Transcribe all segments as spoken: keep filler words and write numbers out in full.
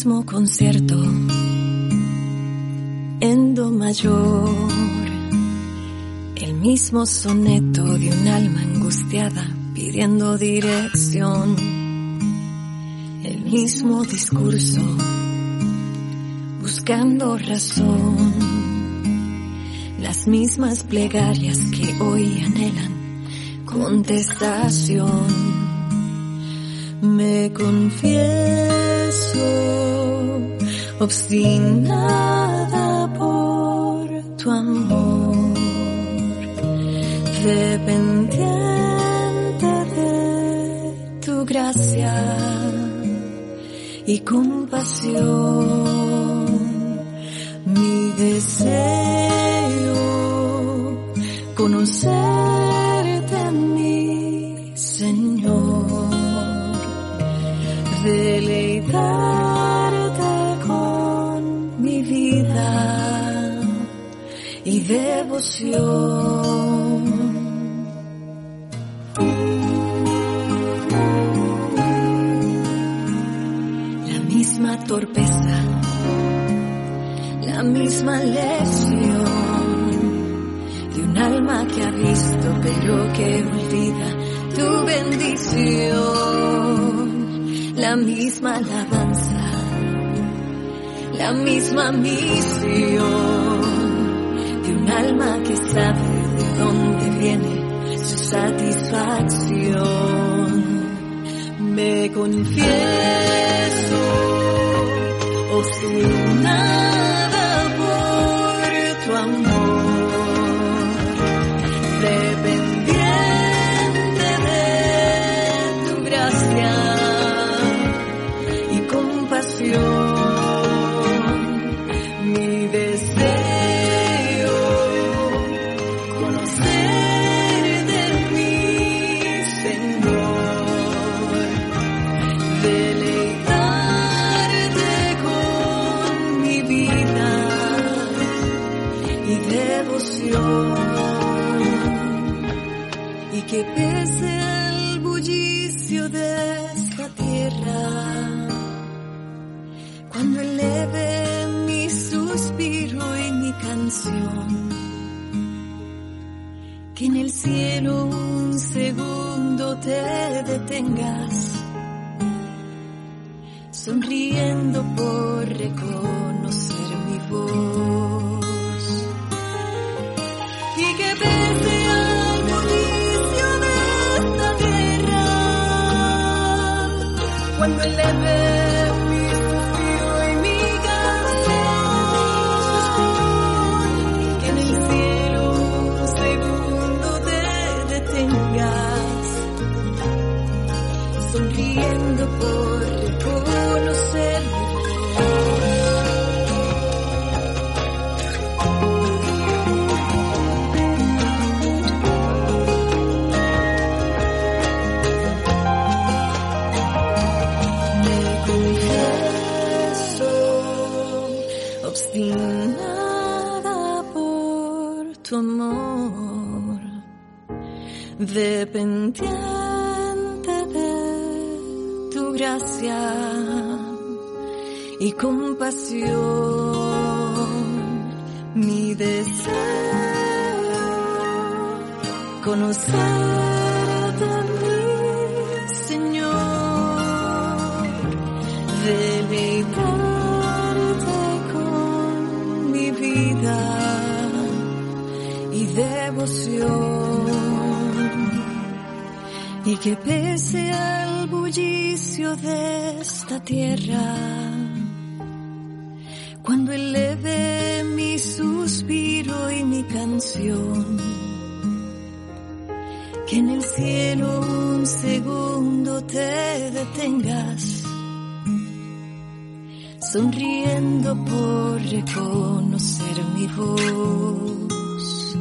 mismo concierto en do mayor, el mismo soneto de un alma angustiada pidiendo dirección, el mismo discurso buscando razón, las mismas plegarias que hoy anhelan contestación. Me confieso obstinada por tu amor, dependiente de tu gracia y compasión. Mi deseo conocerte, mi Señor, deleitarte con mi vida y devoción. La misma torpeza, la misma lesión de un alma que ha visto pero que olvida tu bendición. La misma alabanza, la misma misión de un alma que sabe de dónde viene su satisfacción. Me confieso obstinada por tu amor, dependiente de tu gracia y compasión. Mi deseo conocer de mi Señor, deleitarte con mi vida y devoción, y que pese al bullicio de esta tierra, cuando eleve mi suspiro y mi canción, que en el cielo un segundo te detengas, sonriendo por reconocer mi voz, y que pese al bullicio de esta tierra, cuando eleve mi suspiro y mi canción, que en el cielo un segundo te detengas, sonriendo por reconocer mi obstinada por tu amor, dependiente de tu gracia y compasión. Mi deseo conocerte, mi Señor, deleitarte con mi vida y devoción, y que pese al bullicio de esta tierra, cuando eleve mi suspiro y mi canción, que en el cielo un segundo te detengas, sonriendo por reconocer mi voz,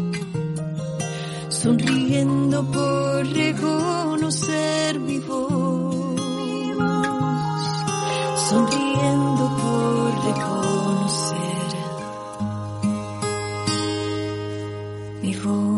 sonriendo por reconocer mi voz, sonriendo por reconocer mi voz.